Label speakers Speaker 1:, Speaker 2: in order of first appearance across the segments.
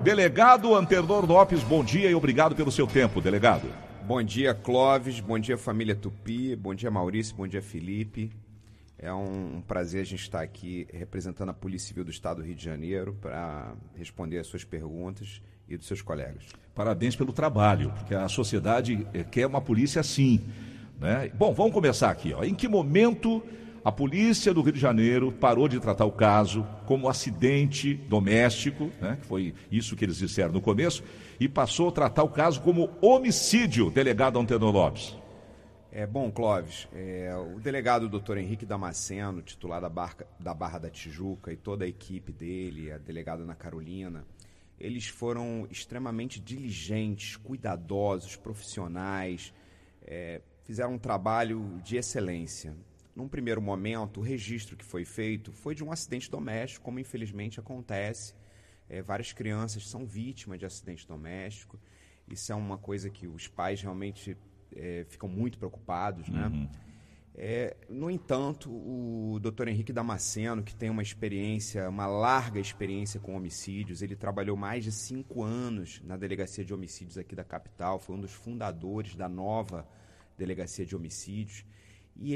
Speaker 1: Delegado Antenor Lopes, bom dia e obrigado pelo seu tempo, delegado.
Speaker 2: Bom dia, Clóvis, bom dia, família Tupi, bom dia, Maurício, bom dia, Felipe. É um prazer a gente estar aqui representando a Polícia Civil do Estado do Rio de Janeiro para responder as suas perguntas e dos seus colegas.
Speaker 1: Parabéns pelo trabalho, porque a sociedade quer uma polícia assim, né? Bom, vamos começar aqui, ó. Em que momento a polícia do Rio de Janeiro parou de tratar o caso como acidente doméstico, né? Que foi isso que eles disseram no começo, e passou a tratar o caso como homicídio, delegado Antenor Lopes?
Speaker 2: Bom, Clóvis, o delegado Dr. Henrique Damasceno, titular da Barra da Tijuca, e toda a equipe dele, a delegada Ana Carolina, eles foram extremamente diligentes, cuidadosos, profissionais, fizeram um trabalho de excelência. Num primeiro momento, o registro que foi feito foi de um acidente doméstico, como infelizmente acontece. Várias crianças são vítimas de acidente doméstico. Isso é uma coisa que os pais realmente ficam muito preocupados, né?
Speaker 1: Uhum.
Speaker 2: No entanto, o Dr. Henrique Damasceno, que tem uma larga experiência com homicídios, ele trabalhou mais de 5 anos na Delegacia de Homicídios aqui da capital, foi um dos fundadores da nova Delegacia de Homicídios, e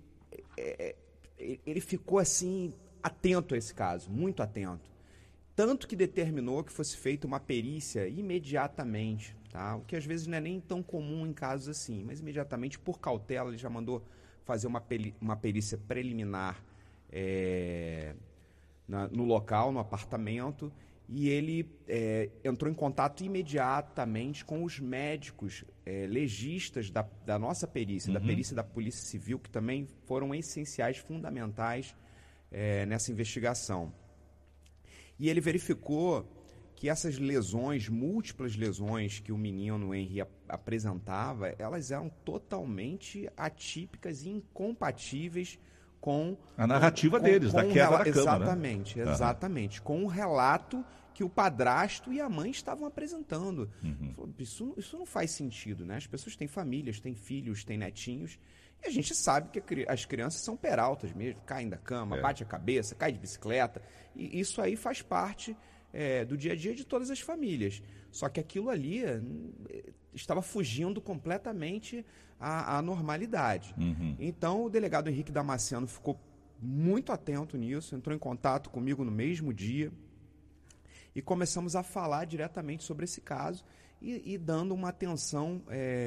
Speaker 2: ele ficou assim atento a esse caso, muito atento, tanto que determinou que fosse feita uma perícia imediatamente, tá? O que às vezes não é nem tão comum em casos assim, mas imediatamente, por cautela, ele já mandou fazer uma perícia preliminar no local, no apartamento, e ele entrou em contato imediatamente com os médicos legistas da nossa perícia, da perícia da Polícia Civil, que também foram essenciais, fundamentais nessa investigação. E ele verificou que essas lesões, múltiplas lesões que o menino Henry apresentava, elas eram totalmente atípicas e incompatíveis com
Speaker 1: a narrativa deles, da queda da cama,
Speaker 2: exatamente,
Speaker 1: né?
Speaker 2: Exatamente, com o relato que o padrasto e a mãe estavam apresentando. Falou, isso não faz sentido, né? As pessoas têm famílias, têm filhos, têm netinhos, e a gente sabe que as crianças são peraltas mesmo, caem da cama, bate a cabeça, cai de bicicleta, e isso aí faz parte do dia a dia de todas as famílias. Só que aquilo ali estava fugindo completamente à normalidade. Então, o delegado Henrique Damasceno ficou muito atento nisso, entrou em contato comigo no mesmo dia e começamos a falar diretamente sobre esse caso e dando uma atenção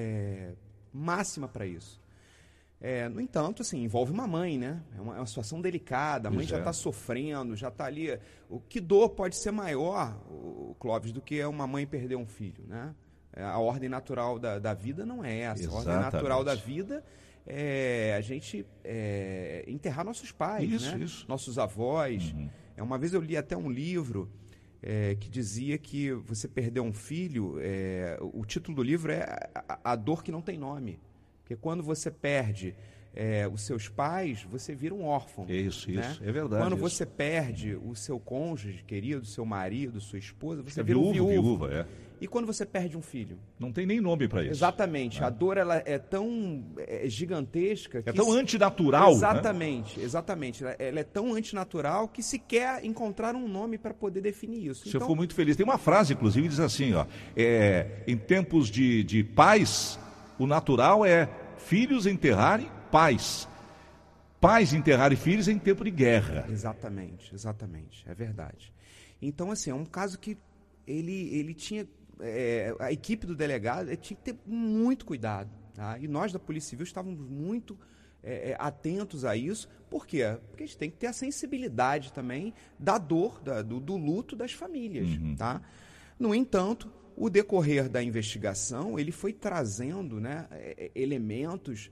Speaker 2: máxima para isso. No entanto, assim, envolve uma mãe, né? É uma situação delicada, a mãe já está sofrendo, já está ali. Que dor pode ser maior, Clóvis, do que uma mãe perder um filho, né? A ordem natural da vida não é essa.
Speaker 1: Exatamente.
Speaker 2: A ordem natural da vida é a gente enterrar nossos pais,
Speaker 1: isso.
Speaker 2: Nossos avós. Uma vez eu li até um livro que dizia que você perder um filho, o título do livro é A Dor que Não Tem Nome. Porque quando você perde os seus pais, você vira um órfão.
Speaker 1: Isso,
Speaker 2: né?
Speaker 1: É verdade.
Speaker 2: Quando você perde o seu cônjuge querido, seu marido, sua esposa, você
Speaker 1: é
Speaker 2: vira um
Speaker 1: viúva.
Speaker 2: E quando você perde um filho?
Speaker 1: Não tem nem nome para isso.
Speaker 2: Exatamente. A dor ela é tão gigantesca.
Speaker 1: É tão antinatural.
Speaker 2: Exatamente, né? Exatamente. Ela é tão antinatural que se quer encontrar um nome para poder definir isso.
Speaker 1: Eu fico muito feliz. Tem uma frase, inclusive, que diz assim, ó, em tempos de paz, o natural é filhos enterrarem pais. Pais enterrarem filhos em tempo de guerra.
Speaker 2: Exatamente. É verdade. Então, assim, é um caso que ele tinha... a equipe do delegado tinha que ter muito cuidado. Tá? E nós da Polícia Civil estávamos muito atentos a isso. Por quê? Porque a gente tem que ter a sensibilidade também da dor, do luto das famílias. Tá? No entanto, o decorrer da investigação, ele foi trazendo, né, elementos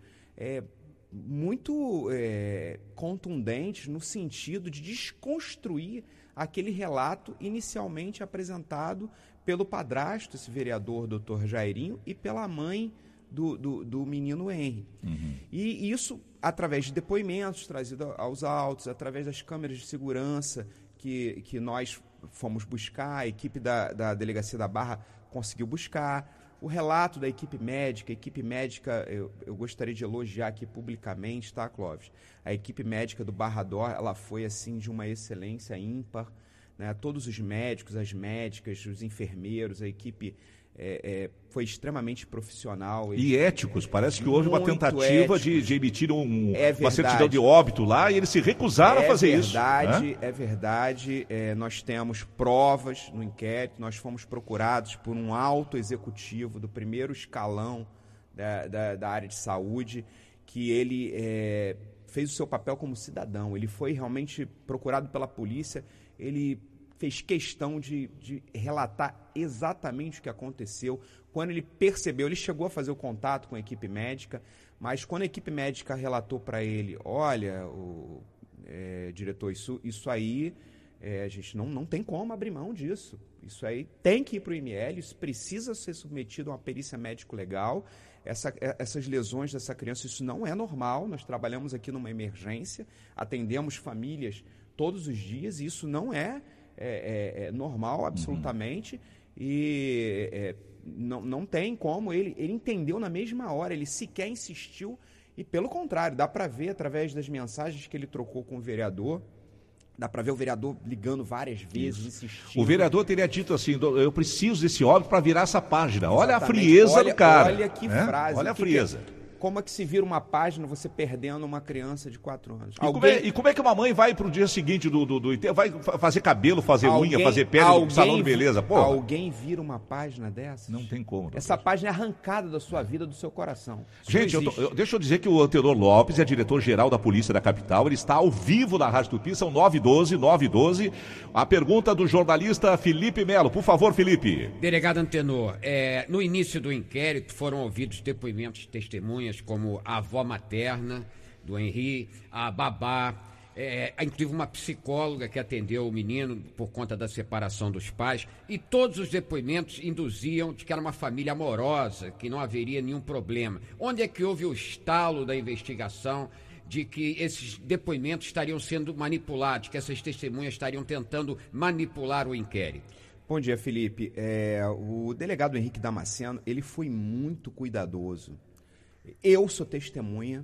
Speaker 2: muito contundentes no sentido de desconstruir aquele relato inicialmente apresentado pelo padrasto, esse vereador Dr. Jairinho, e pela mãe do menino Henry. E isso através de depoimentos trazidos aos autos, através das câmeras de segurança que nós fomos buscar, a equipe da Delegacia da Barra conseguiu buscar, o relato da equipe médica. Eu gostaria de elogiar aqui publicamente, tá, Clóvis? A equipe médica do Barra D'Or, ela foi assim de uma excelência ímpar. né? Todos os médicos, as médicas, os enfermeiros, a equipe foi extremamente profissional.
Speaker 1: E éticos, parece que houve uma tentativa de emitir uma certidão de óbito lá e eles se recusaram a fazer isso.
Speaker 2: É verdade, nós temos provas no inquérito, nós fomos procurados por um alto executivo do primeiro escalão da área de saúde, que ele fez o seu papel como cidadão, ele foi realmente procurado pela polícia, ele fez questão de relatar exatamente o que aconteceu. Quando ele percebeu, ele chegou a fazer o contato com a equipe médica, mas quando a equipe médica relatou para ele, olha, diretor, isso aí, a gente não tem como abrir mão disso. Isso aí tem que ir para o IML, isso precisa ser submetido a uma perícia médico-legal. Essas lesões dessa criança, isso não é normal. Nós trabalhamos aqui numa emergência, atendemos famílias todos os dias, e isso não é normal, absolutamente, e não tem como. Ele entendeu na mesma hora, ele sequer insistiu, e pelo contrário, dá para ver através das mensagens que ele trocou com o vereador, dá para ver o vereador ligando várias vezes, insistindo.
Speaker 1: O vereador teria dito assim, eu preciso desse óbito para virar essa página. Olha a frieza do cara.
Speaker 2: Olha que frase.
Speaker 1: Olha a frieza.
Speaker 2: Como é que se vira uma página você perdendo uma criança de 4 anos?
Speaker 1: E como é que uma mãe vai pro dia seguinte do enterro, vai fazer cabelo, fazer unha, fazer pele no salão de beleza? Porra.
Speaker 2: Alguém vira uma página dessa?
Speaker 1: Não tem como.
Speaker 2: Essa página é arrancada da sua vida, do seu coração.
Speaker 1: Gente, deixa eu dizer que o Antenor Lopes é diretor-geral da Polícia da Capital, ele está ao vivo na Rádio Tupi, são 9h12. A pergunta do jornalista Felipe Melo. Por favor, Felipe.
Speaker 3: Delegado Antenor, no início do inquérito foram ouvidos depoimentos de testemunhas como a avó materna do Henri, a babá, inclusive uma psicóloga que atendeu o menino por conta da separação dos pais, e todos os depoimentos induziam de que era uma família amorosa, que não haveria nenhum problema. Onde é que houve o estalo da investigação de que esses depoimentos estariam sendo manipulados, que essas testemunhas estariam tentando manipular o inquérito?
Speaker 2: Bom dia, Felipe. O delegado Henrique Damasceno, ele foi muito cuidadoso. Eu sou testemunha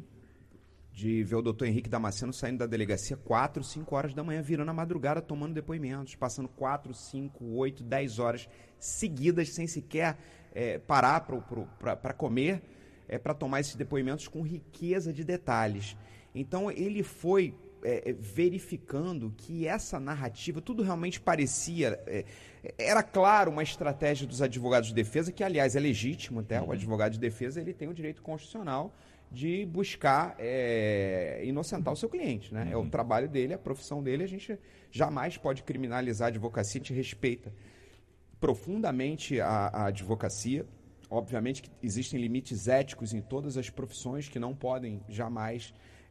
Speaker 2: de ver o doutor Henrique Damasceno saindo da delegacia 4, 5 horas da manhã, virando a madrugada, tomando depoimentos, passando 4, 5, 8, 10 horas seguidas, sem sequer parar para comer, para tomar esses depoimentos com riqueza de detalhes. Então, ele foi verificando que essa narrativa, tudo realmente parecia... era claro uma estratégia dos advogados de defesa, que aliás é legítimo até, o advogado de defesa ele tem o direito constitucional de buscar inocentar o seu cliente, né? É o trabalho dele, a profissão dele, a gente jamais pode criminalizar a advocacia, a gente respeita profundamente a advocacia. Obviamente que existem limites éticos em todas as profissões que não podem jamais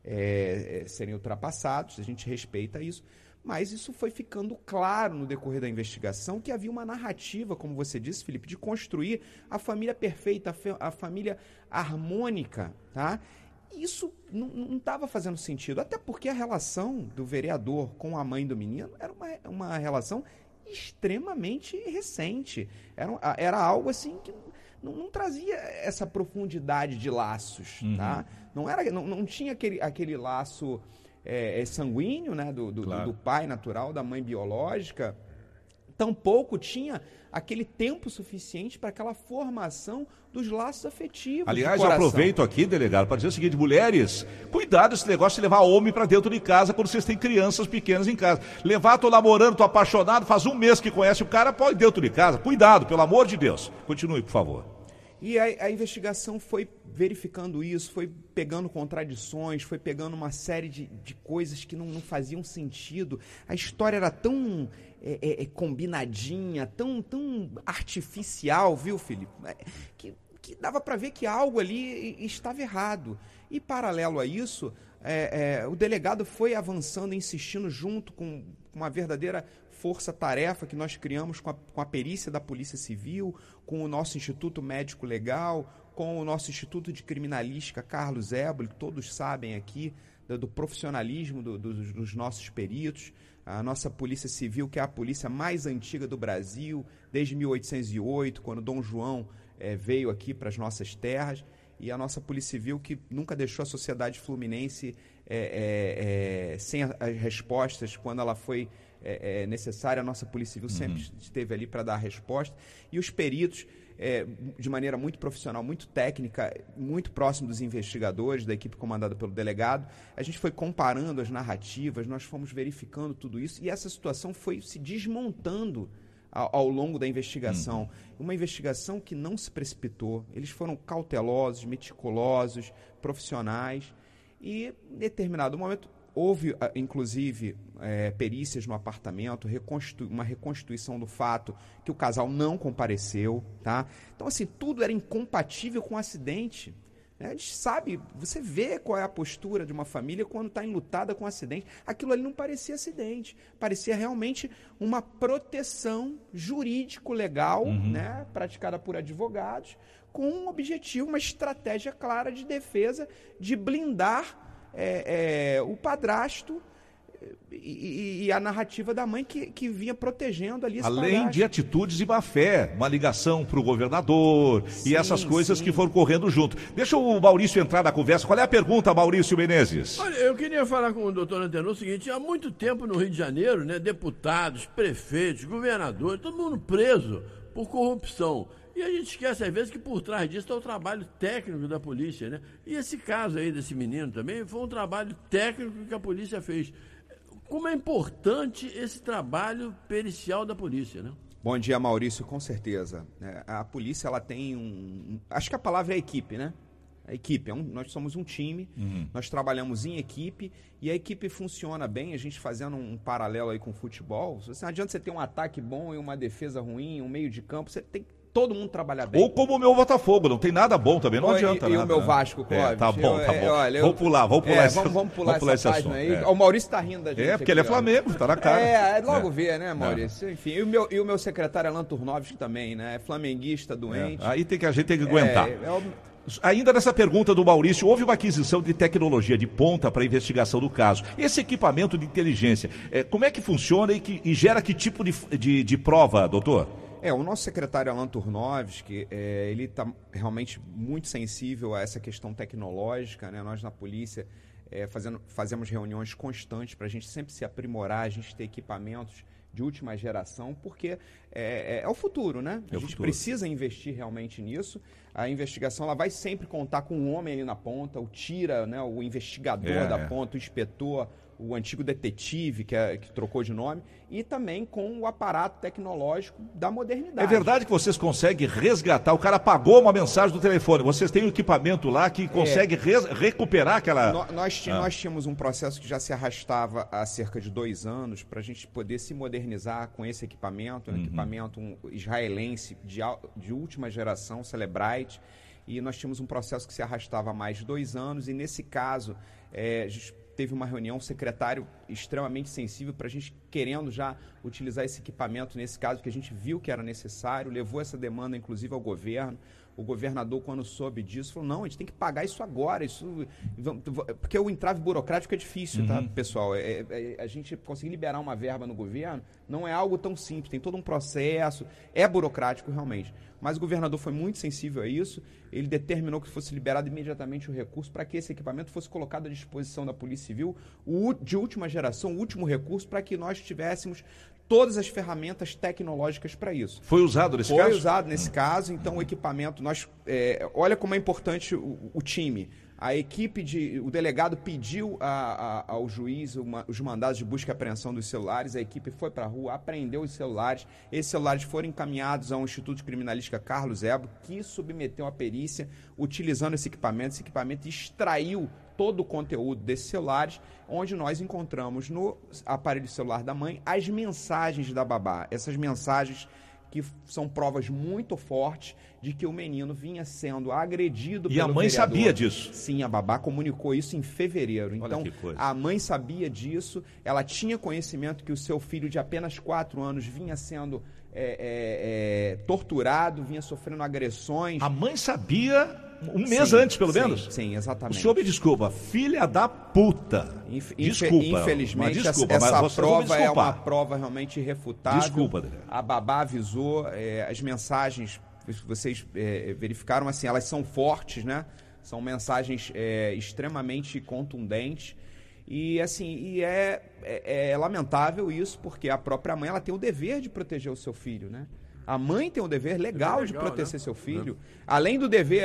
Speaker 2: serem ultrapassados, a gente respeita isso. Mas isso foi ficando claro no decorrer da investigação, que havia uma narrativa, como você disse, Felipe, de construir a família perfeita, a família harmônica, tá? Isso não estava fazendo sentido, até porque a relação do vereador com a mãe do menino era uma relação extremamente recente. Era algo assim que não trazia essa profundidade de laços, tá? Não tinha aquele laço... sanguíneo, né, do pai natural, da mãe biológica, tampouco tinha aquele tempo suficiente para aquela formação dos laços afetivos.
Speaker 1: Aliás, eu aproveito aqui, delegado, para dizer o seguinte: mulheres, cuidado esse negócio de levar homem para dentro de casa quando vocês têm crianças pequenas em casa. Levar, tô namorando, tô apaixonado, faz um mês que conhece o cara, pode ir dentro de casa. Cuidado, pelo amor de Deus. Continue, por favor.
Speaker 2: E a investigação foi verificando isso, foi pegando contradições, foi pegando uma série de coisas que não faziam sentido. A história era tão combinadinha, tão artificial, viu, Felipe? Que dava para ver que algo ali estava errado. E, paralelo a isso, o delegado foi avançando, insistindo junto com uma verdadeira força-tarefa que nós criamos com a perícia da Polícia Civil, com o nosso Instituto Médico Legal, com o nosso Instituto de Criminalística Carlos Éboli, que todos sabem aqui do profissionalismo dos nossos peritos, a nossa Polícia Civil, que é a polícia mais antiga do Brasil, desde 1808, quando Dom João veio aqui para as nossas terras, e a nossa Polícia Civil que nunca deixou a sociedade fluminense sem as respostas quando ela foi necessária, a nossa Polícia Civil sempre esteve ali para dar a resposta. E os peritos, de maneira muito profissional, muito técnica, muito próximo dos investigadores, da equipe comandada pelo delegado, a gente foi comparando as narrativas, nós fomos verificando tudo isso, e essa situação foi se desmontando ao longo da investigação. Uma investigação que não se precipitou, eles foram cautelosos, meticulosos, profissionais, e em determinado momento houve, inclusive, perícias no apartamento, uma reconstituição do fato que o casal não compareceu, tá? Então, assim, tudo era incompatível com o acidente. A gente sabe, você vê qual é a postura de uma família quando está enlutada com um acidente. Aquilo ali não parecia acidente, parecia realmente uma proteção jurídico-legal, né, praticada por advogados, com um objetivo, uma estratégia clara de defesa, de blindar o padrasto e a narrativa da mãe que vinha protegendo ali esse
Speaker 1: além
Speaker 2: padrasto.
Speaker 1: de atitudes de má fé, uma ligação para o governador e essas coisas que foram correndo junto. Deixa o Maurício entrar na conversa. Qual é a pergunta, Maurício Menezes?
Speaker 4: Olha, eu queria falar com o doutor Antenor o seguinte: há muito tempo no Rio de Janeiro, né, deputados, prefeitos, governadores, todo mundo preso por corrupção. E a gente esquece, às vezes, que por trás disso está o trabalho técnico da polícia, né? E esse caso aí desse menino também foi um trabalho técnico que a polícia fez. Como é importante esse trabalho pericial da polícia, né?
Speaker 2: Bom dia, Maurício, com certeza. A polícia, ela tem acho que a palavra é equipe, né? A equipe, nós somos um time, nós trabalhamos em equipe e a equipe funciona bem, a gente fazendo um paralelo aí com o futebol. Não adianta você ter um ataque bom e uma defesa ruim, um meio de campo, você tem que todo mundo trabalhar bem.
Speaker 1: Ou como o meu Botafogo, não tem nada bom também, não adianta.
Speaker 2: E o meu Vasco, Clóvis?
Speaker 1: Tá bom.
Speaker 2: Olha,
Speaker 1: vamos pular
Speaker 2: vamos pular essa página aí. O Maurício tá rindo da gente.
Speaker 1: Porque ele é Flamengo, tá na cara.
Speaker 2: Logo vê, né, Maurício? Enfim, e o meu secretário Alan Turnovski também, né? É flamenguista, doente.
Speaker 1: Aí a gente tem que aguentar. Ainda nessa pergunta do Maurício, houve uma aquisição de tecnologia de ponta para a investigação do caso. Esse equipamento de inteligência, como é que funciona e gera que tipo de prova, doutor?
Speaker 2: O nosso secretário Alan Turnovski, ele está realmente muito sensível a essa questão tecnológica, né? Nós na polícia fazemos reuniões constantes para a gente sempre se aprimorar, a gente ter equipamentos de última geração, porque é o futuro, né? A gente precisa investir realmente nisso. A investigação ela vai sempre contar com um homem ali na ponta, o tira, né? O investigador da ponta, o inspetor, o antigo detetive que trocou de nome, e também com o aparato tecnológico da modernidade.
Speaker 1: É verdade que vocês conseguem resgatar, o cara apagou uma mensagem do telefone, vocês têm um equipamento lá que consegue recuperar aquela...
Speaker 2: Nós tínhamos um processo que já se arrastava há cerca de 2 anos para a gente poder se modernizar com esse equipamento, um equipamento israelense de última geração, Celebrite, e nós tínhamos um processo que se arrastava há mais de 2 anos, e nesse caso, a gente teve uma reunião, um secretário extremamente sensível para a gente querendo já utilizar esse equipamento, nesse caso que a gente viu que era necessário, levou essa demanda inclusive ao governo. O governador, quando soube disso, falou, não, a gente tem que pagar isso agora, porque o entrave burocrático é difícil, tá, pessoal? A gente conseguir liberar uma verba no governo não é algo tão simples, tem todo um processo, é burocrático realmente. Mas o governador foi muito sensível a isso, ele determinou que fosse liberado imediatamente o recurso para que esse equipamento fosse colocado à disposição da Polícia Civil, de última geração, o último recurso, para que nós tivéssemos todas as ferramentas tecnológicas para isso.
Speaker 1: Foi usado nesse caso?
Speaker 2: Foi usado nesse caso, então o equipamento, olha como é importante o time. A equipe o delegado pediu ao juiz os mandados de busca e apreensão dos celulares, a equipe foi para a rua, apreendeu os celulares, esses celulares foram encaminhados ao Instituto de Criminalística Carlos Ebro, que submeteu a perícia utilizando esse equipamento extraiu todo o conteúdo desses celulares, onde nós encontramos no aparelho celular da mãe as mensagens da babá, essas mensagens que são provas muito fortes de que o menino vinha sendo agredido pelo vereador. E a mãe
Speaker 1: sabia disso?
Speaker 2: Sim, a babá comunicou isso em fevereiro. Então, a mãe sabia disso, ela tinha conhecimento que o seu filho de apenas 4 anos vinha sendo torturado, vinha sofrendo agressões.
Speaker 1: A mãe sabia um mês antes, pelo menos?
Speaker 2: Sim, exatamente.
Speaker 1: O senhor me desculpa, filha da puta.
Speaker 2: Infelizmente, essa prova é uma prova realmente irrefutável.
Speaker 1: Desculpa, Adriano.
Speaker 2: A babá avisou, as mensagens, vocês verificaram, assim, elas são fortes, né? São mensagens extremamente contundentes. E assim, é lamentável isso, porque a própria mãe ela tem o dever de proteger o seu filho, né? A mãe tem o dever legal de proteger, né, seu filho. Além do dever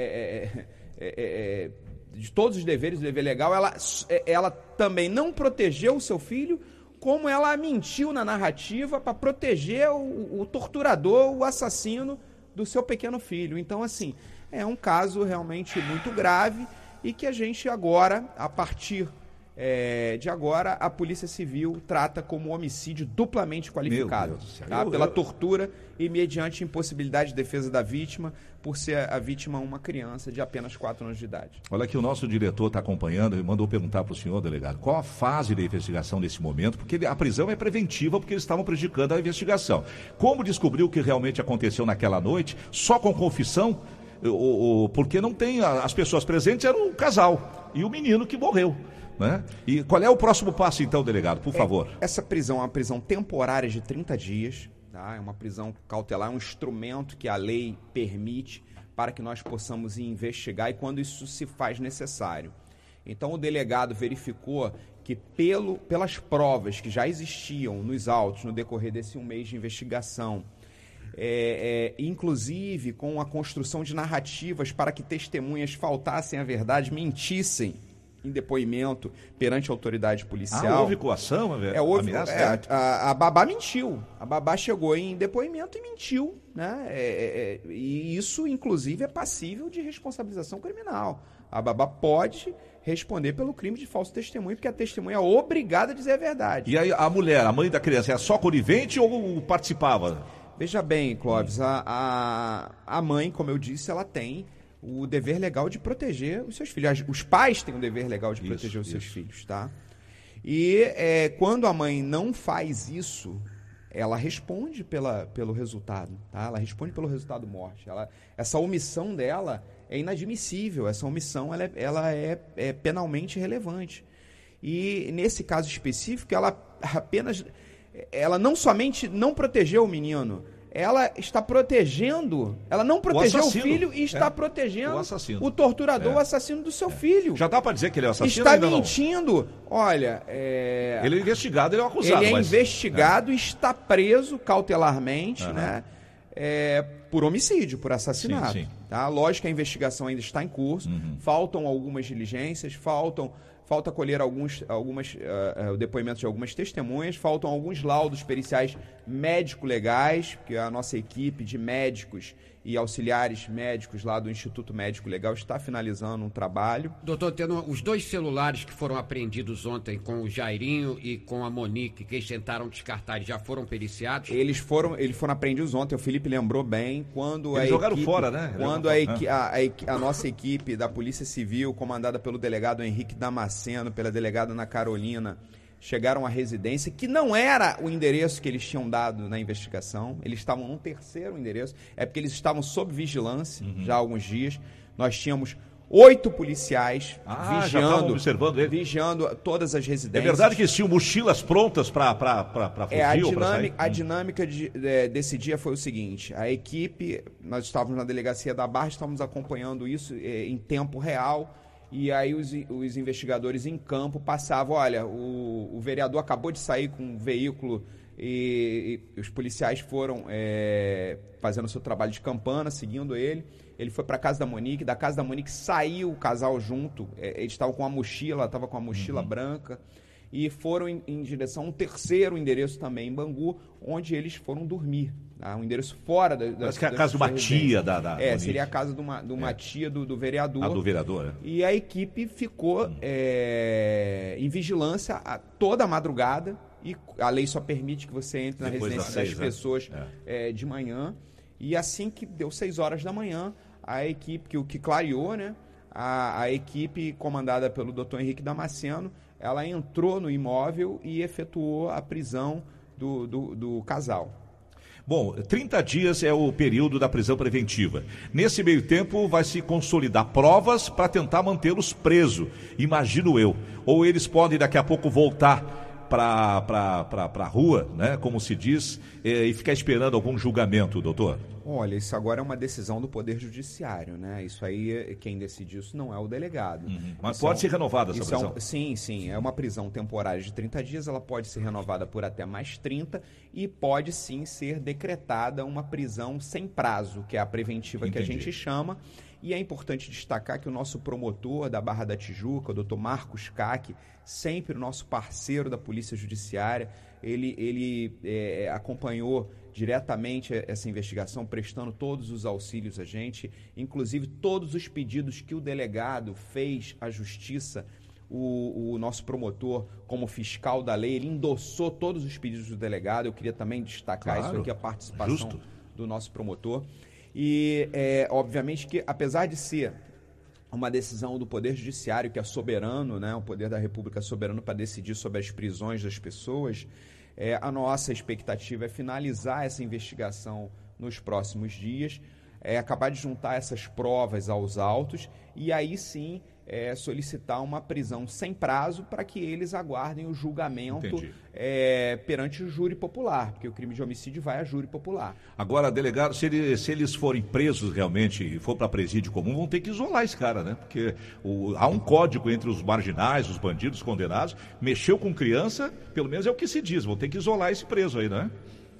Speaker 2: de todos os deveres, o dever legal, ela também não protegeu o seu filho, como ela mentiu na narrativa para proteger o torturador, o assassino do seu pequeno filho. Então, assim, é um caso realmente muito grave e que a gente agora, a partir de agora, a Polícia Civil trata como homicídio duplamente qualificado, tá? Pela tortura e mediante impossibilidade de defesa da vítima, por ser a vítima uma criança de apenas 4 anos de idade.
Speaker 1: Olha aqui, o nosso diretor está acompanhando e mandou perguntar para o senhor, delegado, qual a fase da investigação nesse momento, porque a prisão é preventiva, porque eles estavam prejudicando a investigação. Como descobriu o que realmente aconteceu naquela noite, só com confissão, porque não tem, as pessoas presentes eram o casal e o menino que morreu. Né? E qual é o próximo passo, então, delegado, por favor?
Speaker 2: Essa prisão é uma prisão temporária de 30 dias, tá? É uma prisão cautelar, é um instrumento que a lei permite para que nós possamos investigar e quando isso se faz necessário. Então, o delegado verificou que pelas provas que já existiam nos autos no decorrer desse 1 mês de investigação, inclusive com a construção de narrativas para que testemunhas faltassem à verdade, mentissem em depoimento perante a autoridade policial.
Speaker 1: Houve coação?
Speaker 2: A babá mentiu. A babá chegou em depoimento e mentiu, né? E isso, inclusive, é passível de responsabilização criminal. A babá pode responder pelo crime de falso testemunho, porque a testemunha é obrigada a dizer a verdade.
Speaker 1: E aí a mulher, a mãe da criança, é só conivente ou participava?
Speaker 2: Veja bem, Clóvis, a mãe, como eu disse, ela tem o dever legal de proteger os seus filhos. Os pais têm o dever legal de proteger os seus filhos, tá? E quando a mãe não faz isso, ela responde pelo resultado, tá? Ela responde pelo resultado morte. Essa omissão dela é inadmissível. Essa omissão ela é penalmente relevante. E nesse caso específico, ela não somente não protegeu o menino, ela está protegendo, ela não protegeu o filho e está protegendo o torturador, o assassino do seu filho.
Speaker 1: Já dá para dizer que ele é o assassino?
Speaker 2: Está mentindo. Olha,
Speaker 1: ele é investigado, ele é o acusado.
Speaker 2: Ele é investigado e está preso cautelarmente, né? Por homicídio, por assassinato.
Speaker 1: Sim.
Speaker 2: Tá? Lógico que a investigação ainda está em curso, faltam algumas diligências, falta colher o depoimento de algumas testemunhas, faltam alguns laudos periciais médico-legais, que a nossa equipe de médicos e auxiliares médicos lá do Instituto Médico Legal está finalizando um trabalho.
Speaker 3: Doutor Tenor, os 2 celulares que foram apreendidos ontem com o Jairinho e com a Monique, que eles tentaram descartar, já foram periciados?
Speaker 2: Eles foram apreendidos ontem, o Felipe lembrou bem, quando
Speaker 1: eles jogaram fora, né?
Speaker 2: Quando a nossa equipe da Polícia Civil, comandada pelo delegado Henrique Damasceno, pela delegada Ana Carolina, chegaram à residência, que não era o endereço que eles tinham dado na investigação, eles estavam num terceiro endereço, porque eles estavam sob vigilância já há alguns dias. Nós tínhamos 8 policiais vigiando todas as residências.
Speaker 1: É verdade que eles tinham mochilas prontas para fugir?
Speaker 2: A dinâmica desse dia foi o seguinte, a equipe, nós estávamos na delegacia da Barra, estávamos acompanhando isso em tempo real. E aí os investigadores em campo passavam, olha, o vereador acabou de sair com um veículo e os policiais foram fazendo o seu trabalho de campana, seguindo ele. Ele foi para a casa da Monique, da casa da Monique saiu o casal junto, eles estavam com a mochila, ela estava com a mochila branca, e foram em direção a um terceiro endereço também em Bangu, onde eles foram dormir. Um endereço fora da
Speaker 1: Parece que é a casa de uma tia da Monique.
Speaker 2: Seria a casa de uma tia do vereador.
Speaker 1: Do vereador, né?
Speaker 2: E a equipe ficou em vigilância toda a madrugada, e a lei só permite que você entre na residência das pessoas de manhã. E assim que deu 6 horas da manhã, a equipe, que clareou, né? A equipe comandada pelo Dr. Henrique Damasceno, ela entrou no imóvel e efetuou a prisão do casal.
Speaker 1: Bom, 30 dias é o período da prisão preventiva. Nesse meio tempo vai se consolidar provas para tentar mantê-los presos, imagino eu. Ou eles podem daqui a pouco voltar para a rua, né, como se diz, e ficar esperando algum julgamento, doutor?
Speaker 2: Olha, isso agora é uma decisão do Poder Judiciário, né? Isso aí, quem decide isso não é o delegado.
Speaker 1: Mas pode ser renovada essa prisão?
Speaker 2: Sim. É uma prisão temporária de 30 dias, ela pode ser renovada por até mais 30 e pode sim ser decretada uma prisão sem prazo, que é a preventiva que a gente chama. E é importante destacar que o nosso promotor da Barra da Tijuca, o doutor Marcos Caque, sempre o nosso parceiro da Polícia Judiciária, ele acompanhou diretamente essa investigação, prestando todos os auxílios a gente, inclusive todos os pedidos que o delegado fez à Justiça, o nosso promotor, como fiscal da lei, ele endossou todos os pedidos do delegado. Eu queria também destacar isso aqui, a participação do nosso promotor. E, obviamente, que apesar de ser uma decisão do Poder Judiciário, que é soberano, né, o Poder da República é soberano para decidir sobre as prisões das pessoas, a nossa expectativa é finalizar essa investigação nos próximos dias, acabar de juntar essas provas aos autos e aí sim solicitar uma prisão sem prazo para que eles aguardem o julgamento perante o júri popular, porque o crime de homicídio vai a júri popular.
Speaker 1: Agora, delegado, se eles forem presos realmente e for para presídio comum, vão ter que isolar esse cara, né? Porque há um código entre os marginais, os bandidos condenados, mexeu com criança, pelo menos é o que se diz, vão ter que isolar esse preso aí, né?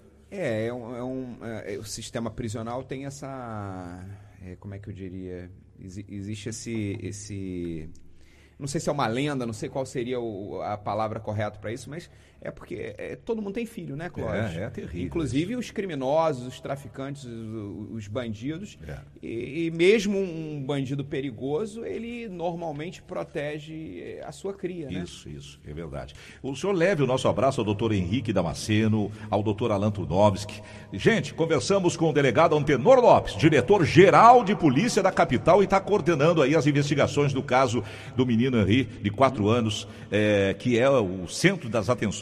Speaker 2: O sistema prisional tem essa... como é que eu diria? Existe esse... Não sei se é uma lenda, não sei qual seria a palavra correta para isso, mas é porque todo mundo tem filho, né, Clóvis?
Speaker 1: É terrível.
Speaker 2: Inclusive os criminosos, os traficantes, os bandidos. E mesmo um bandido perigoso, ele normalmente protege a sua cria, né?
Speaker 1: Isso, é verdade. O senhor leve o nosso abraço ao doutor Henrique Damasceno, ao doutor Alan Turnovski. Gente, conversamos com o delegado Antenor Lopes, diretor-geral de polícia da capital, e está coordenando aí as investigações do caso do menino Henri, de 4 anos, que é o centro das atenções.